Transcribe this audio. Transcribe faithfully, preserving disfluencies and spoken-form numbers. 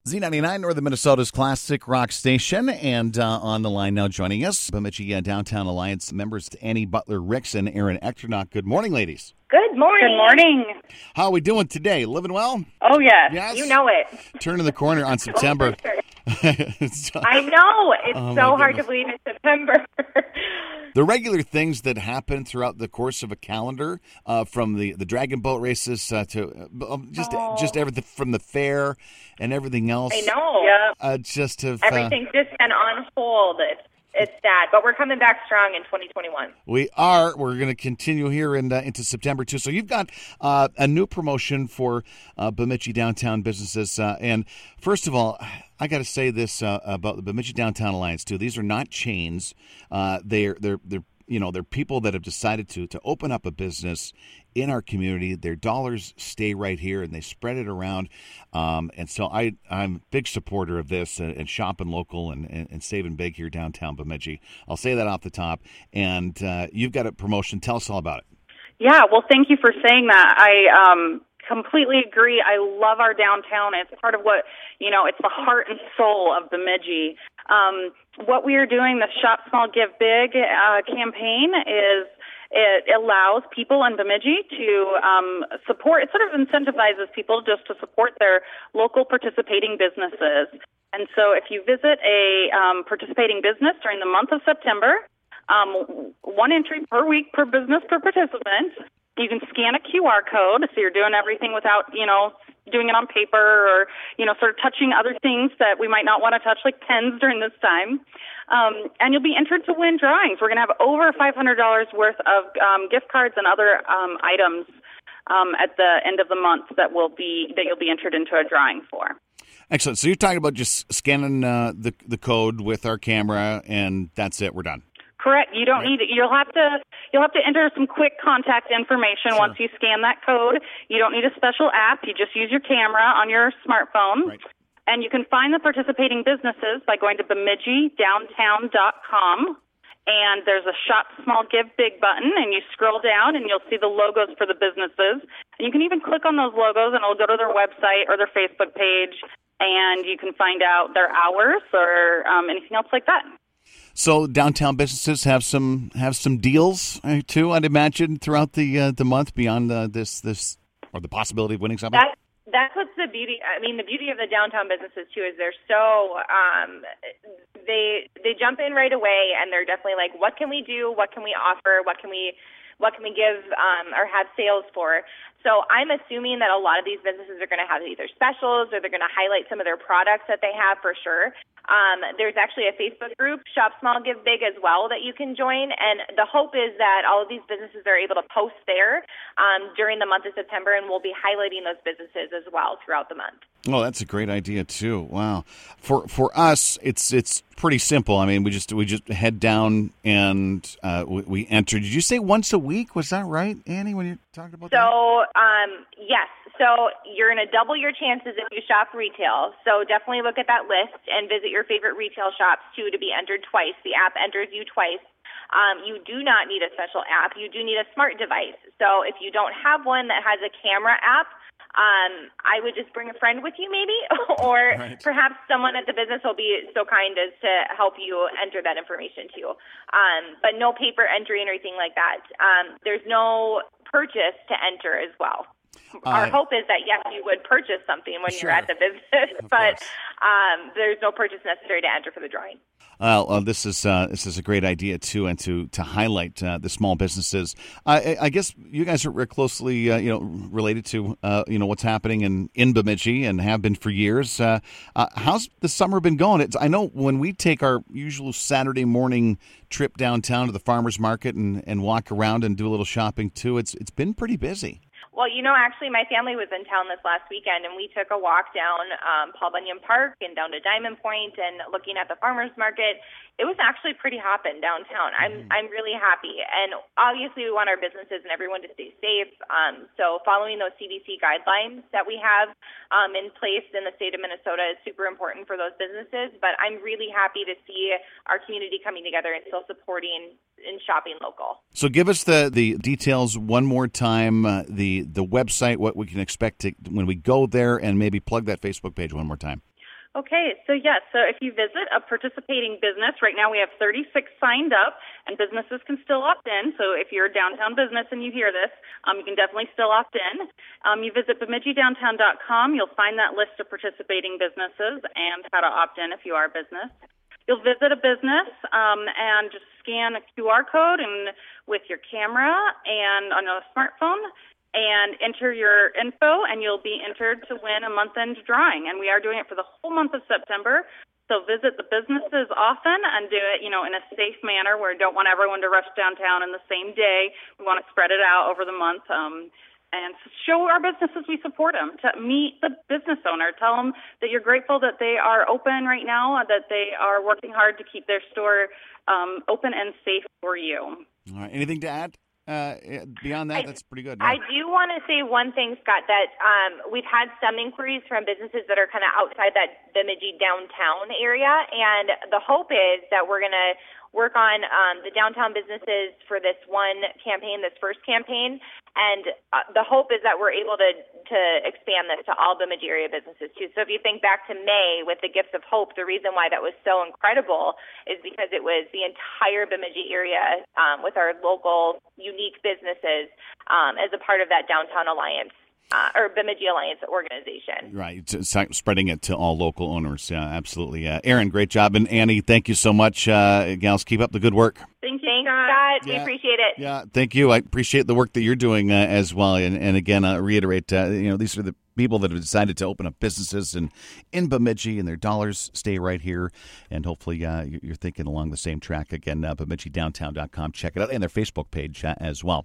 Z ninety-nine, Northern Minnesota's classic rock station, and uh, on the line now joining us, Bemidji uh, Downtown Alliance members Annie Butler-Ricks and Erin Echternock. Good morning, ladies. Good morning. Good morning. How are we doing today? Living well? Oh, yes. Yes? You know it. Turning the corner on September. So, I know. It's oh so hard to believe it's September. The regular things that happen throughout the course of a calendar, uh, from the, the dragon boat races uh, to uh, just oh. just everything from the fair and everything else. I know. Yeah. Uh, just have, Everything's uh, just been on hold. It's, it's sad, but we're coming back strong in twenty twenty-one. We are. We're going to continue here in, uh, into September, too. So you've got uh, a new promotion for uh, Bemidji Downtown businesses. Uh, and first of all, I got to say this uh, about the Bemidji Downtown Alliance, too. These are not chains. Uh, they're, they're, they're, you know, they're people that have decided to, to open up a business in our community. Their dollars stay right here, and they spread it around. Um, and so I, I'm a big supporter of this and, and shopping local and, and, and saving big here downtown Bemidji. I'll say that off the top. And uh, you've got a promotion. Tell us all about it. Yeah, well, thank you for saying that. I um, completely agree. I love our downtown. It's part of what, you know, it's the heart and soul of Bemidji. Um, what we are doing, the Shop Small, Give Big uh, campaign, is it allows people in Bemidji to um, support, it sort of incentivizes people just to support their local participating businesses. And so if you visit a um, participating business during the month of September, um, one entry per week per business per participant, you can scan a Q R code, so you're doing everything without, you know, doing it on paper or, you know, sort of touching other things that we might not want to touch, like pens during this time. Um, and you'll be entered to win drawings. We're going to have over five hundred dollars worth of um, gift cards and other um, items um, at the end of the month that will be that you'll be entered into a drawing for. Excellent. So you're talking about just scanning uh, the the code with our camera, and that's it. We're done. Correct. You don't need it. You'll have to you'll have to enter some quick contact information Sure. once you scan that code. You don't need a special app. You just use your camera on your smartphone. Right. And you can find the participating businesses by going to bemidji downtown dot com. And there's a Shop Small, Give Big button, and you scroll down, and you'll see the logos for the businesses. And you can even click on those logos, and it'll go to their website or their Facebook page, and you can find out their hours or um, anything else like that. So downtown businesses have some have some deals uh, too, I'd imagine, throughout the uh, the month beyond uh, this this or the possibility of winning something. That, that's what's the beauty. I mean, the beauty of the downtown businesses too is they're so um, they they jump in right away, and they're definitely like, what can we do? What can we offer? What can we what can we give um, or have sales for? So I'm assuming that a lot of these businesses are going to have either specials or they're going to highlight some of their products that they have for sure. Um, there's actually a Facebook group, Shop Small, Give Big, as well, that you can join. And the hope is that all of these businesses are able to post there um, during the month of September, and we'll be highlighting those businesses as well throughout the month. Oh, that's a great idea too. Wow. For for us, it's it's pretty simple. I mean, we just we just head down and uh, we, we enter. Did you say once a week? Was that right, Annie? When you talked about so, that? So, um, yes. So you're going to double your chances if you shop retail. So definitely look at that list and visit your favorite retail shops, too, to be entered twice. The app enters you twice. Um, you do not need a special app. You do need a smart device. So if you don't have one that has a camera app, um, I would just bring a friend with you maybe, or Right. perhaps someone at the business will be so kind as to help you enter that information, too. Um, but no paper entry and anything like that. Um, there's no purchase to enter as well. Our Uh, hope is that, yes, you would purchase something when Sure. you're at the business, Of but course. um, there's no purchase necessary to enter for the drawing. Well, uh, this is uh, this is a great idea too, and to to highlight uh, the small businesses. I, I guess you guys are closely uh, you know related to uh, you know what's happening in, in Bemidji and have been for years. Uh, uh, how's the summer been going? It's, I know when we take our usual Saturday morning trip downtown to the farmers market and, and walk around and do a little shopping too. It's it's been pretty busy. Well, you know, actually, my family was in town this last weekend, and we took a walk down um, Paul Bunyan Park and down to Diamond Point and looking at the farmers market. It was actually pretty hopping downtown. I'm I'm really happy, and obviously, we want our businesses and everyone to stay safe. Um, so, following those C D C guidelines that we have um, in place in the state of Minnesota is super important for those businesses. But I'm really happy to see our community coming together and still supporting and shopping local. So give us the, the details one more time, uh, the the website, what we can expect to, when we go there, and maybe plug that Facebook page one more time. Okay, so yes, so if you visit a participating business, right now we have thirty-six signed up, and businesses can still opt in. So if you're a downtown business and you hear this, um, you can definitely still opt in. Um, you visit Bemidji Downtown dot com, you'll find that list of participating businesses and how to opt in if you are a business. You'll visit a business um, and just scan a Q R code and with your camera and on a smartphone, and enter your info, and you'll be entered to win a month-end drawing. And we are doing it for the whole month of September. So visit the businesses often and do it, you know, in a safe manner where we don't want everyone to rush downtown in the same day. We want to spread it out over the month. Um, and show our businesses we support them. To meet the business owner, tell them that you're grateful that they are open right now, that they are working hard to keep their store um, open and safe for you. All right. Anything to add? Uh, beyond that, I, that's pretty good. Yeah. I do want to say one thing, Scott, that um, we've had some inquiries from businesses that are kind of outside that Bemidji downtown area, and the hope is that we're going to work on um, the downtown businesses for this one campaign, this first campaign, and uh, the hope is that we're able to, to expand this to all Bemidji area businesses too. So if you think back to May with the Gifts of Hope, the reason why that was so incredible is because it was the entire Bemidji area um, with our local unique businesses um, as a part of that Downtown Alliance. Uh, or Bemidji Alliance organization. Right, it's spreading it to all local owners. Yeah, absolutely. Uh, Erin, great job. And Annie, thank you so much. Uh, gals, keep up the good work. Thank you, Thanks, Scott. Scott. Yeah. We appreciate it. Yeah, thank you. I appreciate the work that you're doing uh, as well. And, and again, uh, reiterate, uh, you know, these are the people that have decided to open up businesses in, in Bemidji, and their dollars stay right here. And hopefully uh, you're thinking along the same track. Again, uh, Bemidji Downtown dot com. Check it out. And their Facebook page uh, as well.